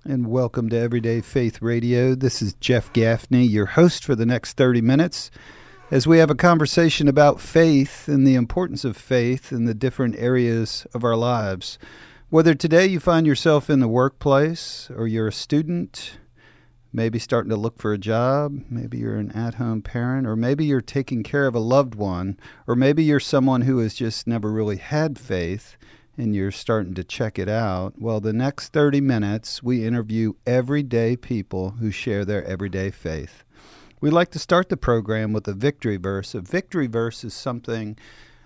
and welcome to Everyday Faith Radio. This is Jeff Gaffney, your host for the next 30 minutes, as we have a conversation about faith and the importance of faith in the different areas of our lives. Whether today you find yourself in the workplace, or you're a student, maybe starting to look for a job, maybe you're an at-home parent, or maybe you're taking care of a loved one, or maybe you're someone who has just never really had faith, and you're starting to check it out, well, the next 30 minutes, we interview everyday people who share their everyday faith. We like to start the program with a victory verse. A victory verse is something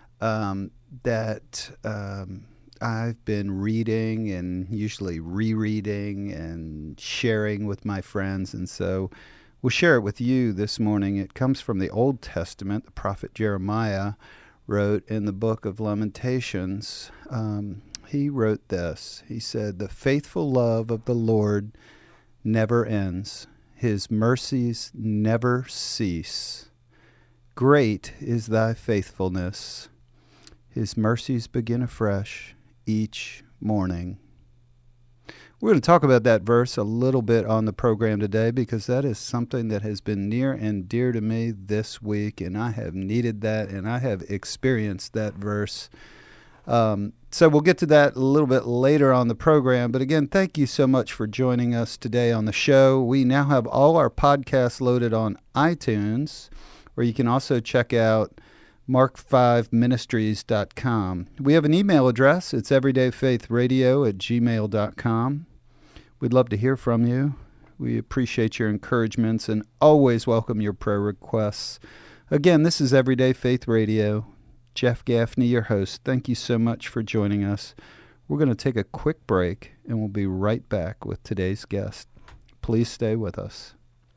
that I've been reading and usually rereading and sharing with my friends, and so we'll share it with you this morning. It comes from the Old Testament. The prophet Jeremiah wrote in the book of Lamentations. He wrote this. He said, "The faithful love of the Lord never ends. His mercies never cease. Great is thy faithfulness. His mercies begin afresh each morning." We're going to talk about that verse a little bit on the program today because that is something that has been near and dear to me this week, and I have needed that, and I have experienced that verse. So we'll get to that a little bit later on the program. But again, thank you so much for joining us today on the show. We now have all our podcasts loaded on iTunes, where you can also check out mark5ministries.com. We have an email address. It's everydayfaithradio@gmail.com. We'd love to hear from you. We appreciate your encouragements and always welcome your prayer requests. Again, this is Everyday Faith Radio. Jeff Gaffney, your host. Thank you so much for joining us. We're going to take a quick break, and we'll be right back with today's guest. Please stay with us.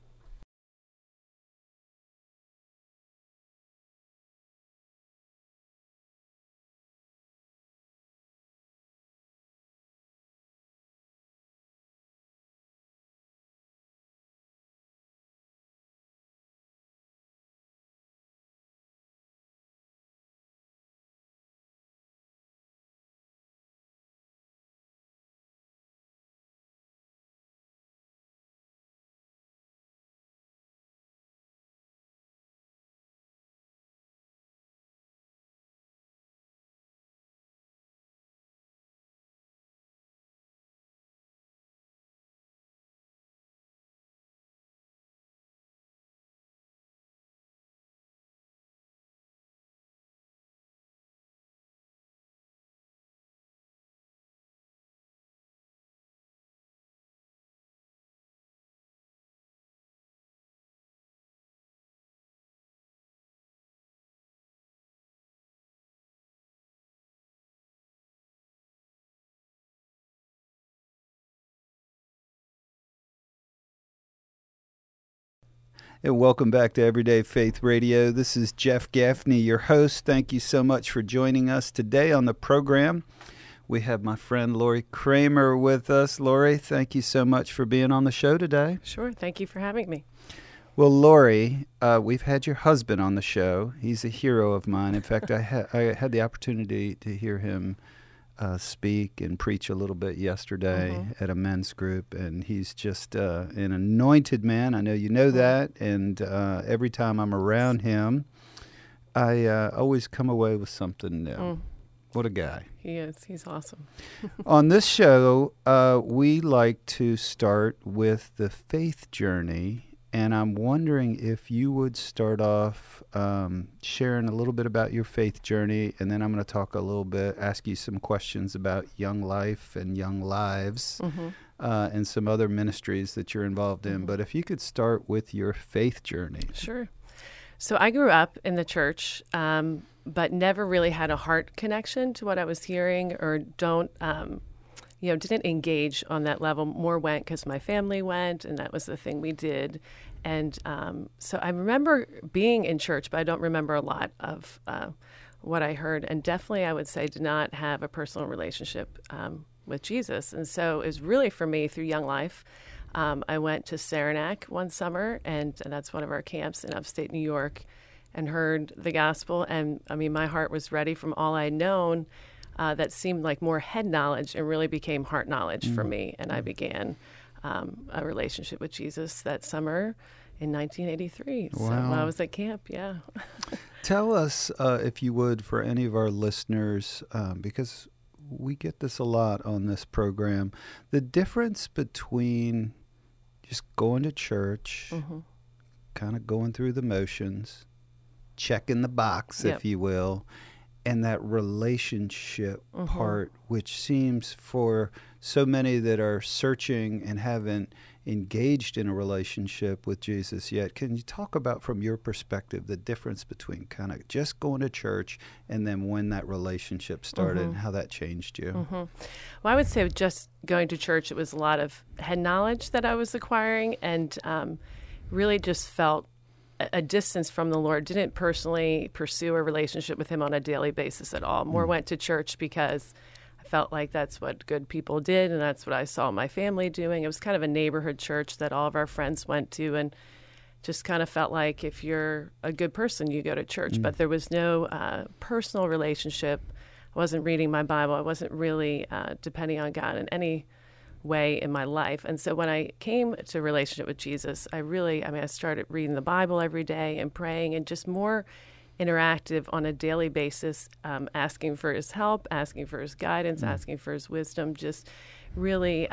And welcome back to Everyday Faith Radio. This is Jeff Gaffney, your host. Thank you so much for joining us today on the program. We have my friend Lori Kramer with us. Lori, thank you so much for being on the show today. Sure. Thank you for having me. Well, Lori, we've had your husband on the show. He's a hero of mine. In fact, I had the opportunity to hear him speak and preach a little bit yesterday at a men's group, and he's just an anointed man. I know you know that, and every time I'm around him, I always come away with something new. What a guy. He is. He's awesome. On this show, we like to start with the faith journey, and I'm wondering if you would start off sharing a little bit about your faith journey, and then I'm going to talk a little bit, ask you some questions about Young Life and Young Lives and some other ministries that you're involved in. But if you could start with your faith journey. Sure. So I grew up in the church, but never really had a heart connection to what I was hearing, or didn't engage on that level. More went because my family went, and that was the thing we did. And so I remember being in church, but I don't remember a lot of what I heard. And definitely, I would say, did not have a personal relationship with Jesus. And so it was really for me through Young Life. I went to Saranac one summer, and that's one of our camps in upstate New York, and heard the gospel. And I mean, my heart was ready from all I'd known. That seemed like more head knowledge and really became heart knowledge for me. And I began a relationship with Jesus that summer in 1983. Wow. So when I was at camp, yeah. Tell us, if you would, for any of our listeners, because we get this a lot on this program, the difference between just going to church, kind of going through the motions, checking the box, if you will, and that relationship part, which seems for so many that are searching and haven't engaged in a relationship with Jesus yet. Can you talk about, from your perspective, the difference between kind of just going to church and then when that relationship started and how that changed you? Well, I would say just going to church, it was a lot of head knowledge that I was acquiring, and really just felt a distance from the Lord. Didn't personally pursue a relationship with him on a daily basis at all. More went to church because I felt like that's what good people did, and that's what I saw my family doing. It was kind of a neighborhood church that all of our friends went to, and just kind of felt like if you're a good person, you go to church. But there was no personal relationship. I wasn't reading my Bible. I wasn't really depending on God in any way in my life. And so when I came to a relationship with Jesus, I started reading the Bible every day and praying, and just more interactive on a daily basis, asking for his help, asking for his guidance, asking for his wisdom, just really,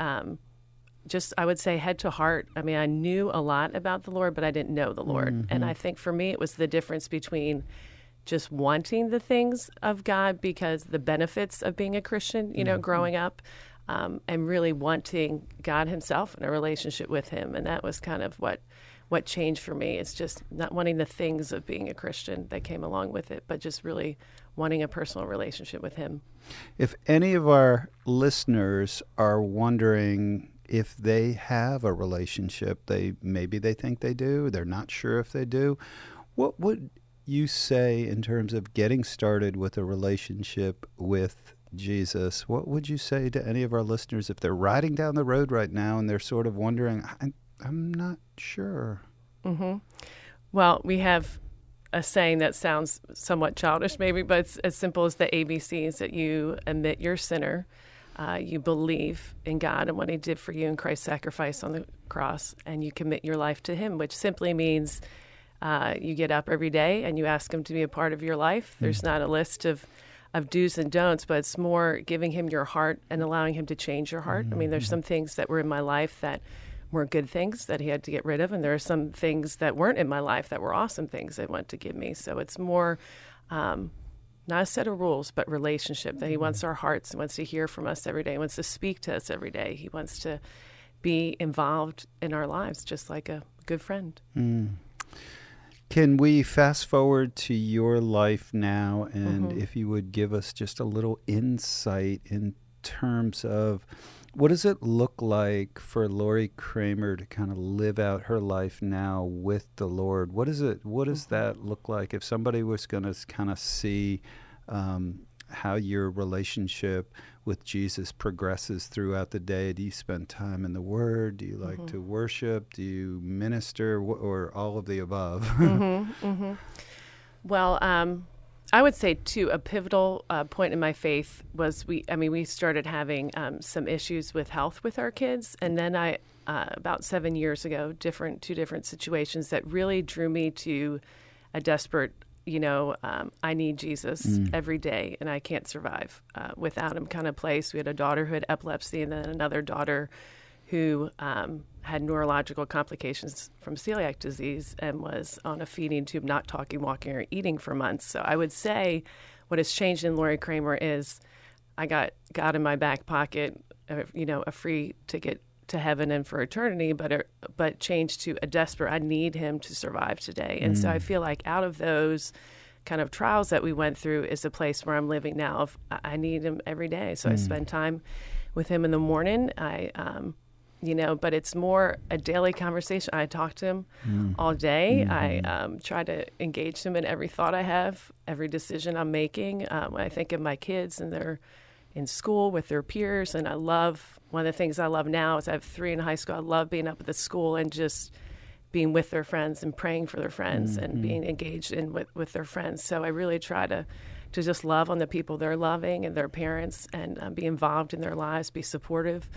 I would say head to heart. I mean, I knew a lot about the Lord, but I didn't know the Lord. And I think for me, it was the difference between just wanting the things of God because the benefits of being a Christian, growing up, and really wanting God himself and a relationship with him. And that was kind of what changed for me. It's just not wanting the things of being a Christian that came along with it, but just really wanting a personal relationship with him. If any of our listeners are wondering if they have a relationship, maybe they think they do, they're not sure if they do, what would you say in terms of getting started with a relationship with Jesus? What would you say to any of our listeners if they're riding down the road right now and they're sort of wondering, I'm not sure? Well, we have a saying that sounds somewhat childish maybe, but it's as simple as the ABCs, that you admit you're a sinner, you believe in God and what he did for you in Christ's sacrifice on the cross, and you commit your life to him, which simply means you get up every day and you ask him to be a part of your life. There's not a list of do's and don'ts, but it's more giving him your heart and allowing him to change your heart. I mean, there's some things that were in my life that weren't good things that he had to get rid of, and there are some things that weren't in my life that were awesome things that he wanted to give me. So it's more not a set of rules, but relationship, that he wants our hearts, he wants to hear from us every day, he wants to speak to us every day, he wants to be involved in our lives just like a good friend. Can we fast forward to your life now, and if you would give us just a little insight in terms of what does it look like for Lori Kramer to kind of live out her life now with the Lord? What does that look like if somebody was going to kind of see how your relationship with Jesus progresses throughout the day? Do you spend time in the Word? Do you like to worship? Do you minister? Or all of the above? Well, I would say, too, a pivotal point in my faith was we started having some issues with health with our kids. And then about 7 years ago, two different situations that really drew me to a desperate, I need Jesus every day, and I can't survive without him kind of place. We had a daughter who had epilepsy, and then another daughter who had neurological complications from celiac disease and was on a feeding tube, not talking, walking, or eating for months. So I would say what has changed in Lori Kramer is I got God in my back pocket, a free ticket to heaven and for eternity, but changed to a desperate, I need him to survive today. And so I feel like out of those kind of trials that we went through is a place where I'm living now. Of I need him every day. So I spend time with him in the morning. But it's more a daily conversation. I talk to him all day. I try to engage him in every thought I have, every decision I'm making. When I think of my kids and they're in school with their peers, and one of the things I love now is I have 3 in high school. I love being up at the school and just being with their friends and praying for their friends and being engaged with their friends. So I really try to just love on the people they're loving and their parents, and be involved in their lives, be supportive.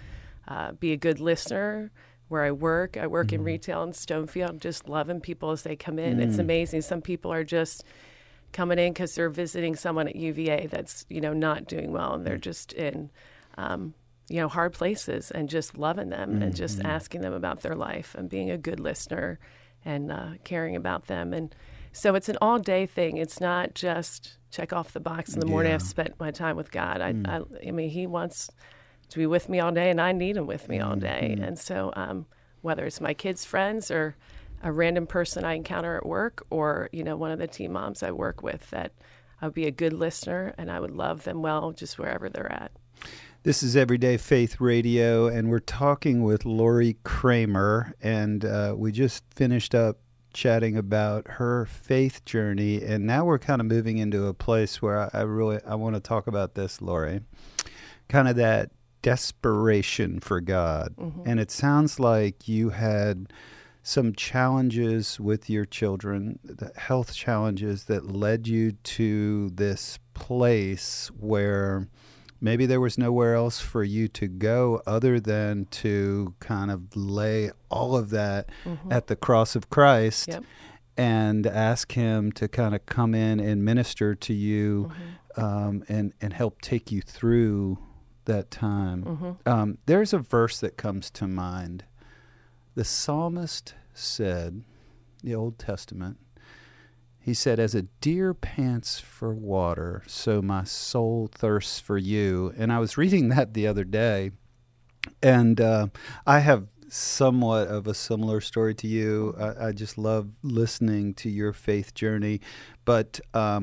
be a good listener. Where I work in retail in Stonefield, just loving people as they come in. It's amazing. Some people are just coming in because they're visiting someone at UVA that's, not doing well, and they're just in, hard places, and just loving them and just asking them about their life and being a good listener and caring about them. And so it's an all-day thing. It's not just check off the box in the morning. I've spent my time with God. I mean, He wants to be with me all day, and I need Him with me all day. And so whether it's my kids' friends or a random person I encounter at work, or, one of the teen moms I work with, that I would be a good listener and I would love them well just wherever they're at. This is Everyday Faith Radio, and we're talking with Lori Kramer, and we just finished up chatting about her faith journey, and now we're kind of moving into a place where I want to talk about this, Lori, kind of that desperation for God. And it sounds like you had some challenges with your children, the health challenges that led you to this place where maybe there was nowhere else for you to go other than to kind of lay all of that at the cross of Christ and ask Him to kind of come in and minister to you and help take you through that time. There's a verse that comes to mind. The psalmist said, the Old Testament, he said, "As a deer pants for water, so my soul thirsts for you." And I was reading that the other day, and I have somewhat of a similar story to you. I just love listening to your faith journey, but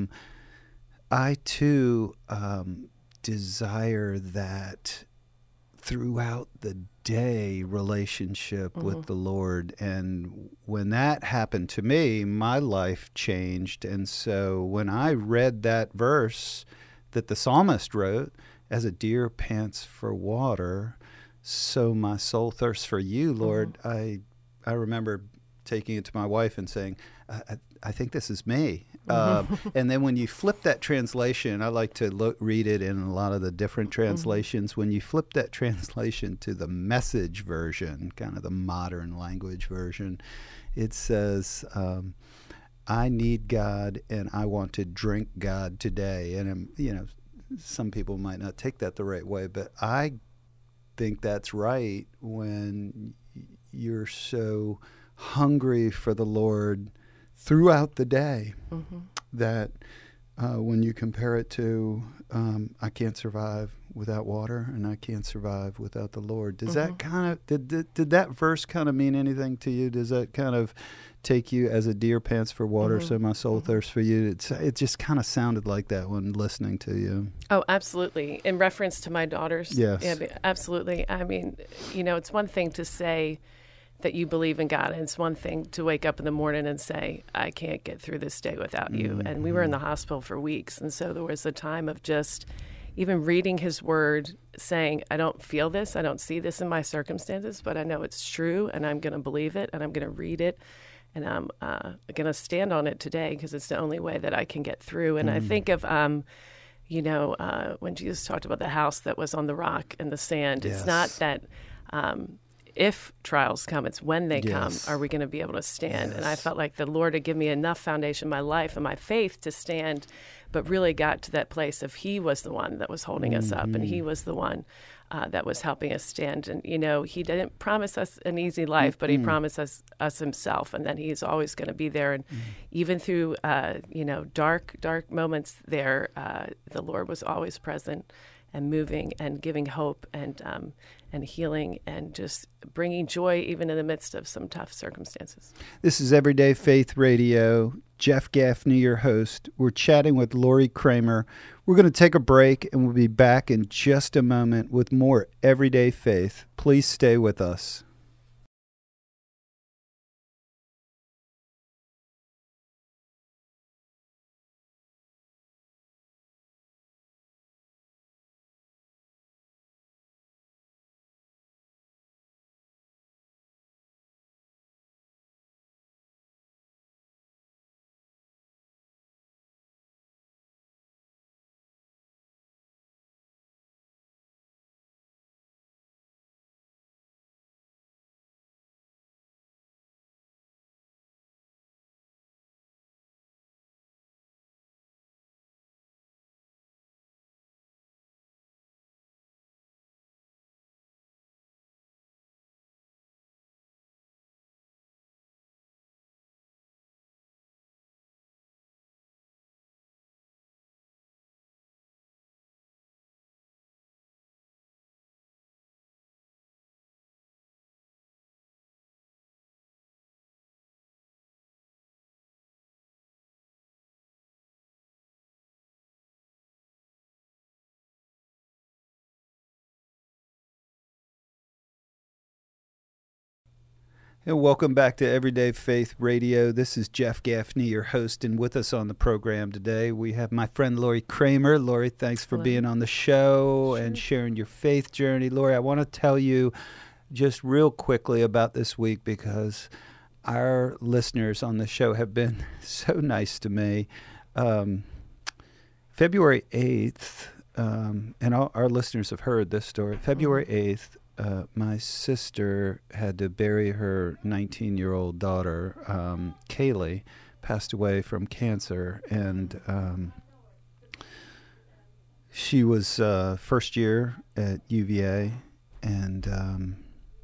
I too desire that throughout the day relationship with the Lord. And when that happened to me, my life changed. And so when I read that verse that the psalmist wrote, "As a deer pants for water, so my soul thirsts for you, Lord," I remember taking it to my wife and saying, I think this is me. And then when you flip that translation, I like to read it in a lot of the different translations. When you flip that translation to the Message version, kind of the modern language version, it says, "I need God and I want to drink God today." And, some people might not take that the right way, but I think that's right when you're so hungry for the Lord throughout the day that when you compare it to I can't survive without water and I can't survive without the Lord. Does that kind of did that verse kind of mean anything to you? Does that kind of take you as a deer pants for water, so my soul thirsts for you? It just kind of sounded like that when listening to you. Oh, absolutely. In reference to my daughters. Yes. Yeah, absolutely. I mean, it's one thing to say that you believe in God, and it's one thing to wake up in the morning and say, I can't get through this day without you. And we were in the hospital for weeks, and so there was a time of just even reading His Word, saying, I don't feel this, I don't see this in my circumstances, but I know it's true, and I'm going to believe it, and I'm going to read it, and I'm going to stand on it today because it's the only way that I can get through. And I think of when Jesus talked about the house that was on the rock and the sand, it's not that if trials come, it's when they come, are we going to be able to stand? And I felt like the Lord had given me enough foundation in my life and my faith to stand, but really got to that place of He was the one that was holding us up, and He was the one that was helping us stand. And, He didn't promise us an easy life, but He promised us Himself, and that He's always going to be there. And even through, dark moments there, the Lord was always present and moving and giving hope and healing and just bringing joy even in the midst of some tough circumstances. This is Everyday Faith Radio. Jeff Gaffney, your host. We're chatting with Lori Kramer. We're going to take a break, and we'll be back in just a moment with more Everyday Faith. Please stay with us. And welcome back to Everyday Faith Radio. This is Jeff Gaffney, your host, and with us on the program today, we have my friend Lori Kramer. Lori, thanks for being on the show and sharing your faith journey. Lori, I want to tell you just real quickly about this week because our listeners on the show have been so nice to me. February 8th, and our listeners have heard this story, February 8th, my sister had to bury her 19-year-old daughter, Kaylee, passed away from cancer, and she was first year at UVA and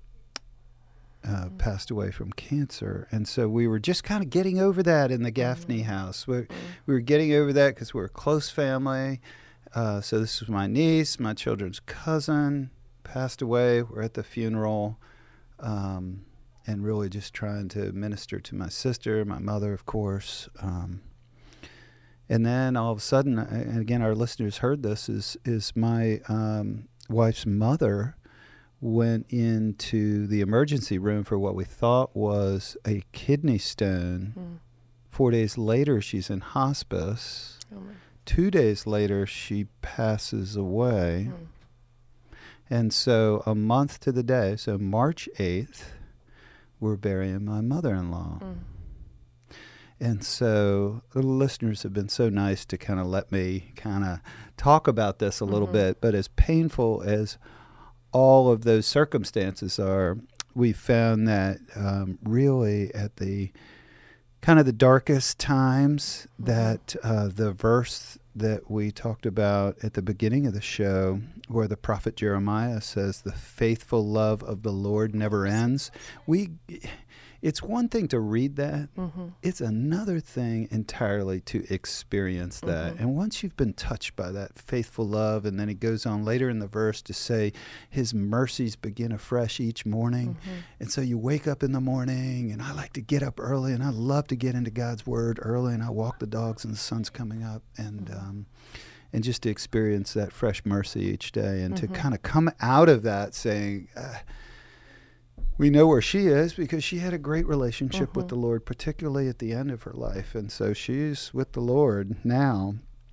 passed away from cancer. And so we were just kind of getting over that in the Gaffney house. We were getting over that because we're a close family. So this was my niece, my children's cousin, passed away. We're at the funeral, and really just trying to minister to my sister, my mother, of course. And then all of a sudden, and again, our listeners heard this, is my wife's mother went into the emergency room for what we thought was a kidney stone. 4 days later, she's in hospice. 2 days later, she passes away. And so a month to the day, so March 8th, we're burying my mother-in-law. And so the listeners have been so nice to kind of let me kind of talk about this a little bit. But as painful as all of those circumstances are, we found that really at the kind of the darkest times that the verse that we talked about at the beginning of the show, where the prophet Jeremiah says, the faithful love of the Lord never ends. It's one thing to read that. It's another thing entirely to experience that. And once you've been touched by that faithful love, and then he goes on later in the verse to say, his mercies begin afresh each morning. And so you wake up in the morning, and I like to get up early, and I love to get into God's Word early, and I walk the dogs, and the sun's coming up, and just to experience that fresh mercy each day, and to kind of come out of that saying, we know where she is because she had a great relationship with the Lord, particularly at the end of her life. And so she's with the Lord now.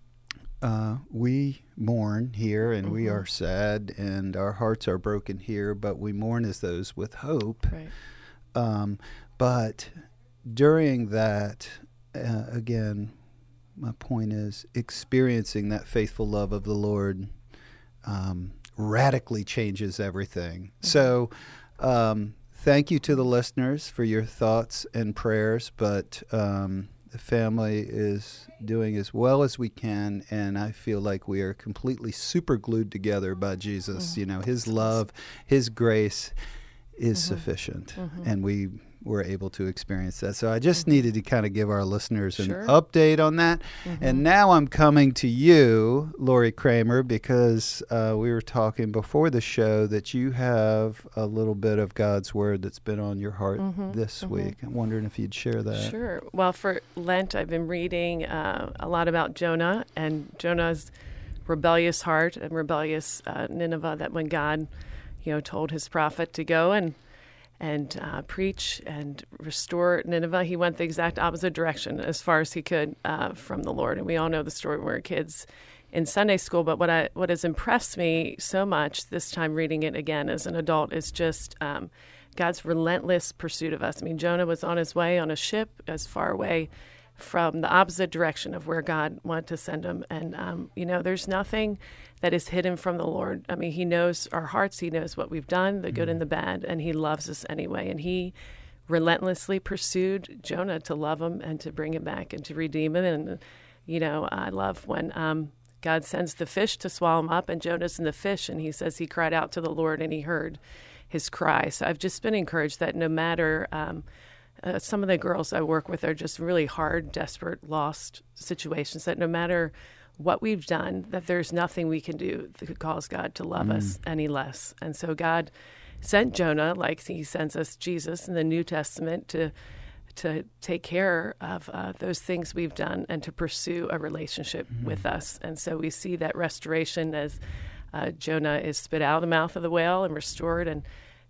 We mourn here, and we are sad, and our hearts are broken here, but we mourn as those with hope. Right. But during that, again, my point is experiencing that faithful love of the Lord radically changes everything. So thank you to the listeners for your thoughts and prayers, but the family is doing as well as we can, and I feel like we are completely super glued together by Jesus. You know, his love, his grace is sufficient, and we were able to experience that. So I just needed to kind of give our listeners an update on that. And now I'm coming to you, Lori Kramer, because we were talking before the show that you have a little bit of God's Word that's been on your heart this week. I'm wondering if you'd share that. Sure. Well, for Lent, I've been reading a lot about Jonah and Jonah's rebellious heart and rebellious Nineveh, that when God, told his prophet to go and preach and restore Nineveh, he went the exact opposite direction as far as he could from the Lord. And we all know the story when we were kids in Sunday school. But what has impressed me so much this time reading it again as an adult is just God's relentless pursuit of us. I mean, Jonah was on his way on a ship as far away from the opposite direction of where God wanted to send him. And, there's nothing that is hidden from the Lord. I mean, he knows our hearts. He knows what we've done, the good and the bad, and he loves us anyway. And he relentlessly pursued Jonah to love him and to bring him back and to redeem him. And, I love when God sends the fish to swallow him up, and Jonah's in the fish, and he says he cried out to the Lord, and he heard his cry. So I've just been encouraged that no matter some of the girls I work with are just really hard, desperate, lost situations, that no matter what we've done, that there's nothing we can do that could cause God to love us any less. And so God sent Jonah, like he sends us Jesus in the New Testament, to take care of those things we've done and to pursue a relationship with us. And so we see that restoration as Jonah is spit out of the mouth of the whale and restored, and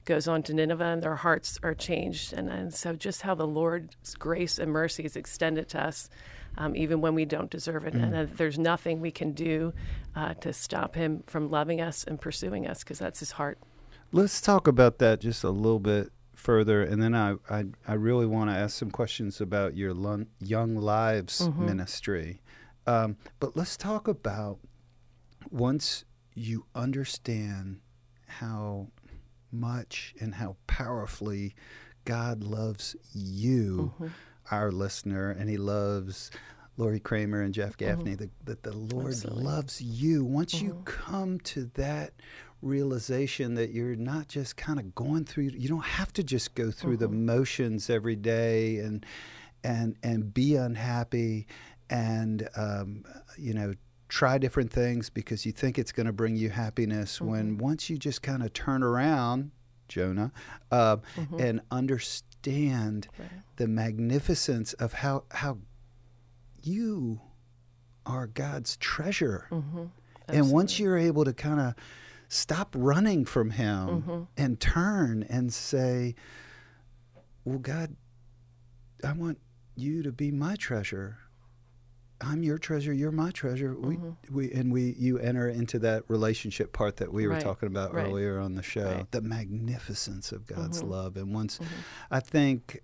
goes on to Nineveh, and their hearts are changed. And so just how the Lord's grace and mercy is extended to us, even when we don't deserve it. And there's nothing we can do to stop him from loving us and pursuing us, because that's his heart. Let's talk about that just a little bit further, and then I really want to ask some questions about your Young Lives ministry. But let's talk about, once you understand how much and how powerfully God loves you, our listener, and he loves Lori Kramer and Jeff Gaffney, that the Lord Absolutely. loves you. Once you come to that realization that you're not just kind of going through, you don't have to just go through the motions every day and be unhappy and try different things because you think it's going to bring you happiness, when once you just kind of turn around, Jonah, and understand the magnificence of how you are God's treasure. And once you're able to kind of stop running from him and turn and say, well, God, I want you to be my treasure. I'm your treasure, you're my treasure. You enter into that relationship part that we were talking about earlier on the show, the magnificence of God's love. And once, I think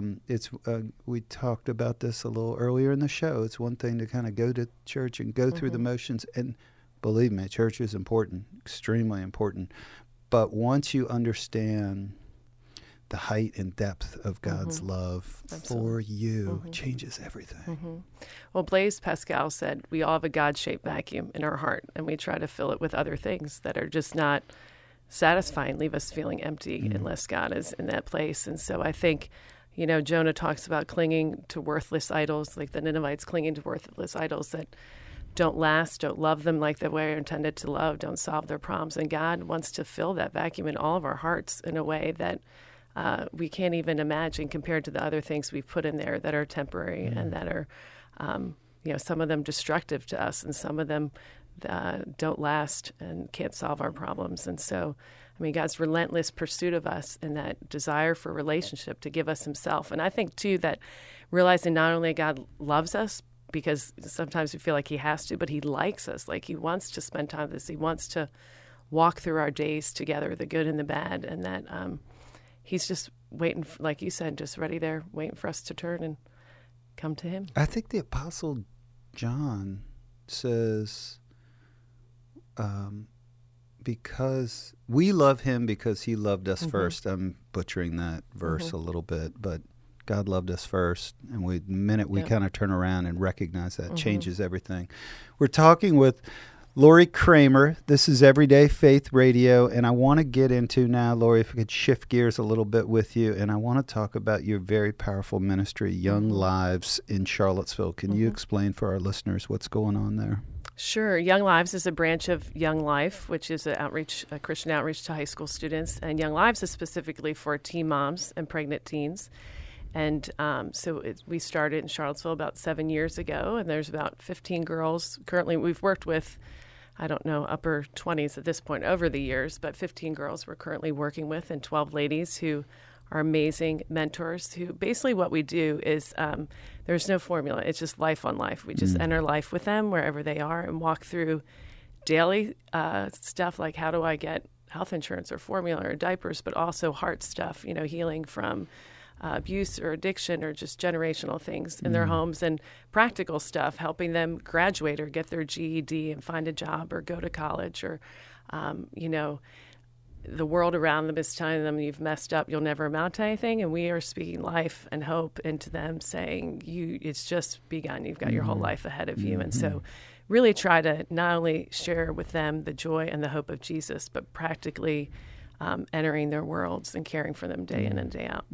we talked about this a little earlier in the show. It's one thing to kind of go to church and go through the motions, and believe me, church is important, extremely important. But once you understand the height and depth of God's love for you, changes everything. Well, Blaise Pascal said, we all have a God-shaped vacuum in our heart, and we try to fill it with other things that are just not satisfying, leave us feeling empty unless God is in that place. And so I think, Jonah talks about clinging to worthless idols, like the Ninevites clinging to worthless idols that don't last, don't love them like the way they're intended to love, don't solve their problems. And God wants to fill that vacuum in all of our hearts in a way that we can't even imagine compared to the other things we've put in there that are temporary and that are, some of them destructive to us, and some of them don't last and can't solve our problems. And so, God's relentless pursuit of us and that desire for relationship to give us himself. And I think, too, that realizing not only God loves us, because sometimes we feel like he has to, but he likes us. Like he wants to spend time with us. He wants to walk through our days together, the good and the bad, and that he's just waiting, like you said, just ready there, waiting for us to turn and come to him. I think the Apostle John says, because we love him because he loved us first. I'm butchering that verse a little bit, but God loved us first, and the minute we kind of turn around and recognize that, changes everything. We're talking with Lori Kramer. This is Everyday Faith Radio, and I want to get into now, Lori, if we could shift gears a little bit with you, and I want to talk about your very powerful ministry, Young Lives in Charlottesville. Can you explain for our listeners what's going on there? Sure. Young Lives is a branch of Young Life, which is a Christian outreach to high school students, and Young Lives is specifically for teen moms and pregnant teens. And we started in Charlottesville about 7 years ago, and there's about 15 girls. Currently, we've worked with, upper 20s at this point over the years, but 15 girls we're currently working with, and 12 ladies who are amazing mentors who basically what we do is there's no formula. It's just life on life. We just enter life with them wherever they are and walk through daily stuff like how do I get health insurance or formula or diapers, but also heart stuff, healing from abuse or addiction or just generational things in their homes, and practical stuff, helping them graduate or get their GED and find a job or go to college, or, the world around them is telling them you've messed up, you'll never amount to anything, and we are speaking life and hope into them, saying it's just begun, you've got your whole life ahead of you. And so really try to not only share with them the joy and the hope of Jesus, but practically entering their worlds and caring for them day in and day out.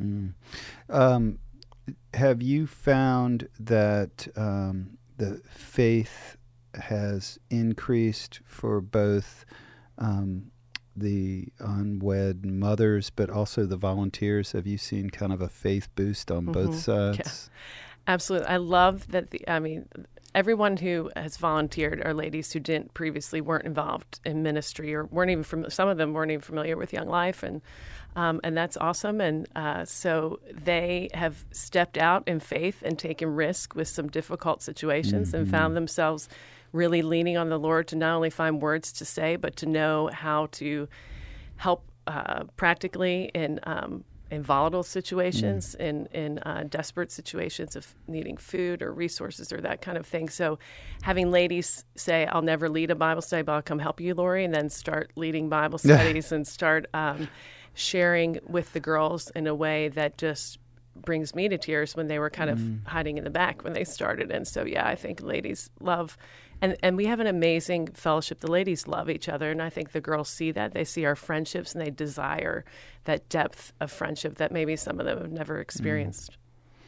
Have you found that the faith has increased for both the unwed mothers, but also the volunteers? Have you seen kind of a faith boost on both sides? Yeah, absolutely. I love that everyone who has volunteered are ladies who weren't involved in ministry or some of them weren't even familiar with Young Life, and that's awesome. And so they have stepped out in faith and taken risk with some difficult situations and found themselves really leaning on the Lord to not only find words to say, but to know how to help practically in volatile situations, in desperate situations of needing food or resources or that kind of thing. So having ladies say, I'll never lead a Bible study, but I'll come help you, Lori, and then start leading Bible studies and start sharing with the girls in a way that just brings me to tears when they were kind of hiding in the back when they started. And so, yeah, I think ladies love, and we have an amazing fellowship. The ladies love each other, and I think the girls see that. They see our friendships, and they desire that depth of friendship that maybe some of them have never experienced.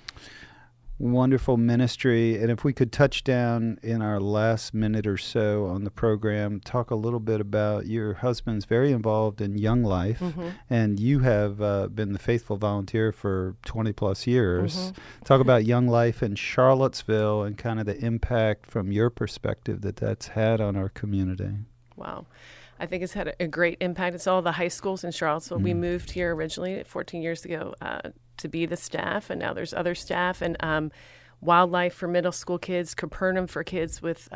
Wonderful ministry. And if we could touch down in our last minute or so on the program, talk a little bit about your husband's very involved in Young Life, and you have been the faithful volunteer for 20 plus years. Talk about Young Life in Charlottesville and kind of the impact from your perspective that's had on our community. Wow. I think it's had a great impact. It's all the high schools in Charlottesville. We moved here originally 14 years ago to be the staff, and now there's other staff. And Wildlife for middle school kids, Capernaum for kids with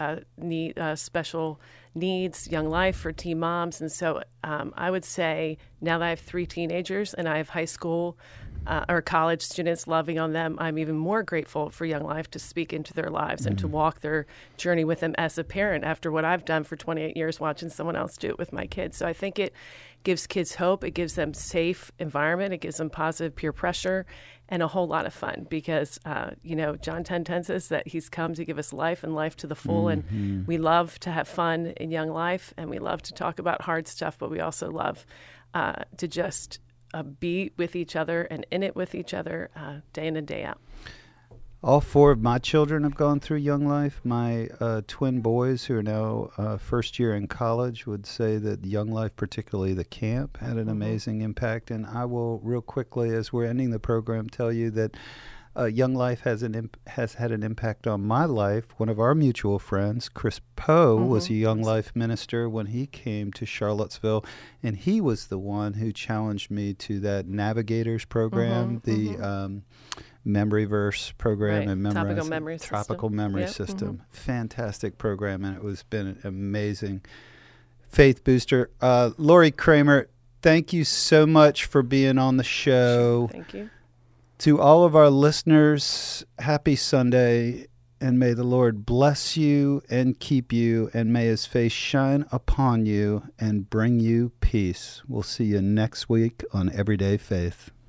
special needs, Young Life for teen moms. And so I would say now that I have 3 teenagers and I have high school or college students loving on them, I'm even more grateful for Young Life to speak into their lives and to walk their journey with them as a parent after what I've done for 28 years watching someone else do it with my kids. So I think it gives kids hope. It gives them safe environment. It gives them positive peer pressure and a whole lot of fun because, John 10:10 says that he's come to give us life and life to the full. And we love to have fun in Young Life, and we love to talk about hard stuff, but we also love to just be with each other and in it with each other day in and day out. All 4 of my children have gone through Young Life. My twin boys, who are now first year in college, would say that Young Life, particularly the camp, had an amazing impact. And I will real quickly, as we're ending the program, tell you that Young Life has had an impact on my life. One of our mutual friends, Chris Poe, was a Young Life minister when he came to Charlottesville, and he was the one who challenged me to that Navigators program, the Memory Verse program, and Tropical Memory System. Fantastic program, and it was been an amazing faith booster. Lori Kramer, thank you so much for being on the show. Thank you. To all of our listeners, happy Sunday, and may the Lord bless you and keep you, and may his face shine upon you and bring you peace. We'll see you next week on Everyday Faith.